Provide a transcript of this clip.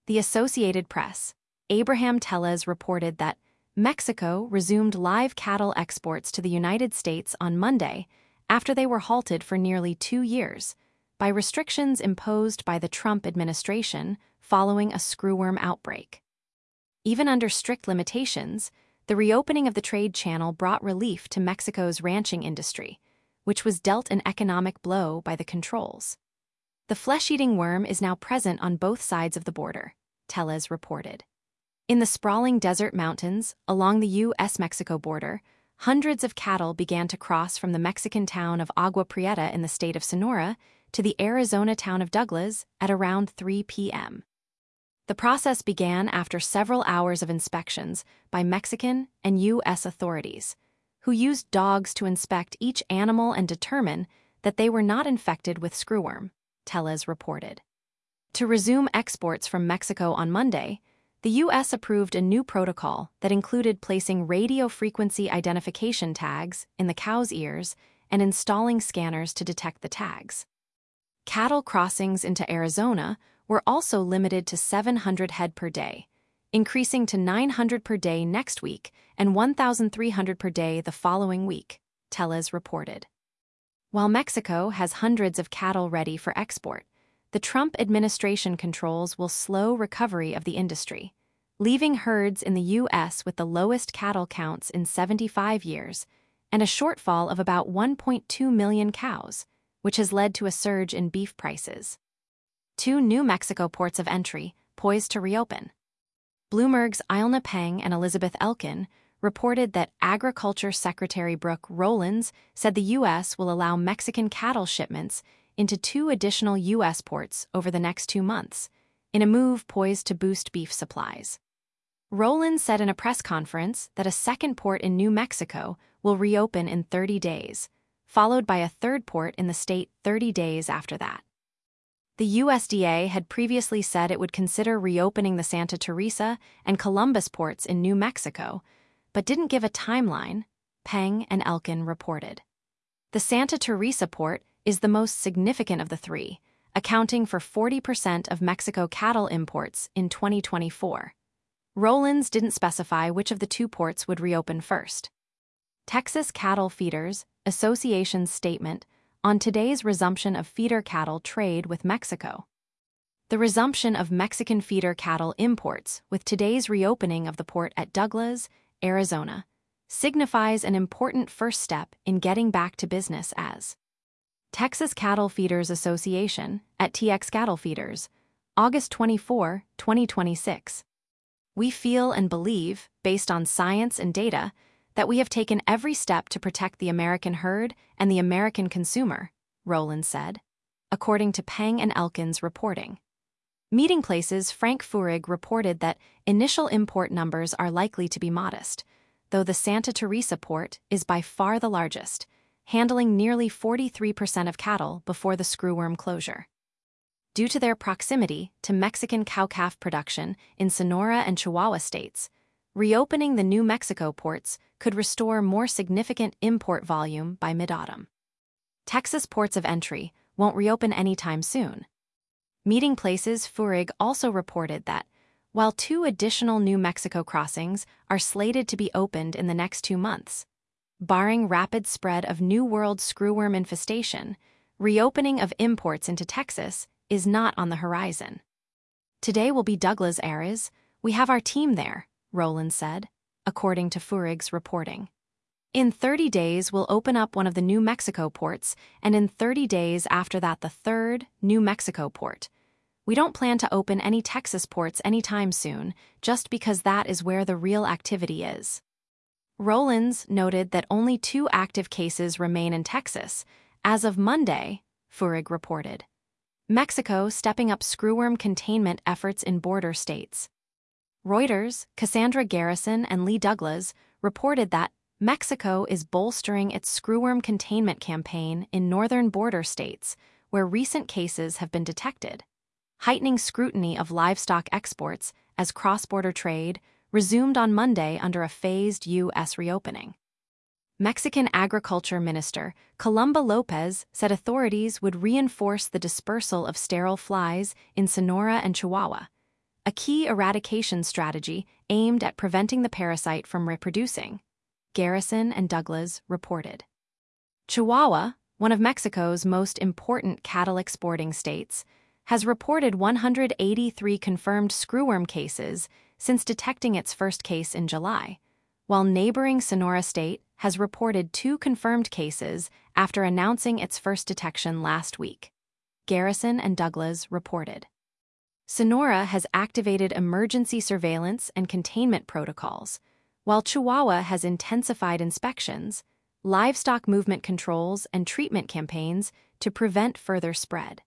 The Associated Press, Abraham Tellez reported that Mexico resumed live cattle exports to the United States on Monday after they were halted for nearly 2 years by restrictions imposed by the Trump administration following a screwworm outbreak. Even under strict limitations, the reopening of the trade channel brought relief to Mexico's ranching industry, which was dealt an economic blow by the controls. The flesh-eating worm is now present on both sides of the border, Tellez reported. In the sprawling desert mountains along the U.S.-Mexico border, hundreds of cattle began to cross from the Mexican town of Agua Prieta in the state of Sonora to the Arizona town of Douglas at around 3 p.m. The process began after several hours of inspections by Mexican and U.S. authorities, who used dogs to inspect each animal and determine that they were not infected with screwworm, Tellez reported. To resume exports from Mexico on Monday, the U.S. approved a new protocol that included placing radio frequency identification tags in the cow's ears and installing scanners to detect the tags. Cattle crossings into Arizona were also limited to 700 head per day, increasing to 900 per day next week and 1,300 per day the following week, Tellez reported. While Mexico has hundreds of cattle ready for export, the Trump administration controls will slow recovery of the industry, leaving herds in the U.S. with the lowest cattle counts in 75 years and a shortfall of about 1.2 million cows, which has led to a surge in beef prices. 2 New Mexico ports of entry poised to reopen. Bloomberg's Ilna Peng and Elizabeth Elkin reported that Agriculture Secretary Brooke Rollins said the U.S. will allow Mexican cattle shipments into 2 additional U.S. ports over the next 2 months, in a move poised to boost beef supplies. Rollins said in a press conference that a second port in New Mexico will reopen in 30 days, followed by a third port in the state 30 days after that. The USDA had previously said it would consider reopening the Santa Teresa and Columbus ports in New Mexico, but didn't give a timeline, Peng and Elkin reported. The Santa Teresa port is the most significant of the 3, accounting for 40% of Mexico cattle imports in 2024. Rollins didn't specify which of the 2 ports would reopen first. Texas Cattle Feeders Association's statement on today's resumption of feeder cattle trade with Mexico. The resumption of Mexican feeder cattle imports with today's reopening of the port at Douglas, Arizona, signifies an important first step in getting back to business as Texas Cattle Feeders Association at TX Cattle Feeders, August 24, 2026. We feel and believe, based on science and data, that we have taken every step to protect the American herd and the American consumer, Rollins said, according to Peng and Elkin's reporting. Meeting Place's Frank Furig reported that initial import numbers are likely to be modest, though the Santa Teresa port is by far the largest, handling nearly 43% of cattle before the screwworm closure. Due to their proximity to Mexican cow-calf production in Sonora and Chihuahua states, reopening the New Mexico ports could restore more significant import volume by mid-autumn. Texas ports of entry won't reopen anytime soon. Meeting Place's Furig also reported that, while 2 additional New Mexico crossings are slated to be opened in the next 2 months, barring rapid spread of New World screwworm infestation, reopening of imports into Texas is not on the horizon. Today will be Douglas Aires. We have our team there, Rollins said, according to Furig's reporting. In 30 days, we'll open up one of the New Mexico ports, and in 30 days after that, the 3rd New Mexico port. We don't plan to open any Texas ports anytime soon, just because that is where the real activity is. Rollins noted that only 2 active cases remain in Texas. As of Monday, Furig reported. Mexico stepping up screwworm containment efforts in border states. Reuters' Cassandra Garrison and Lee Douglas reported that Mexico is bolstering its screwworm containment campaign in northern border states where recent cases have been detected, heightening scrutiny of livestock exports as cross-border trade resumed on Monday under a phased U.S. reopening. Mexican Agriculture Minister Columba Lopez said authorities would reinforce the dispersal of sterile flies in Sonora and Chihuahua, a key eradication strategy aimed at preventing the parasite from reproducing, Garrison and Douglas reported. Chihuahua, one of Mexico's most important cattle exporting states, has reported 183 confirmed screwworm cases since detecting its first case in July, while neighboring Sonora State has reported 2 confirmed cases after announcing its first detection last week, Garrison and Douglas reported. Sonora has activated emergency surveillance and containment protocols, while Chihuahua has intensified inspections, livestock movement controls, and treatment campaigns to prevent further spread.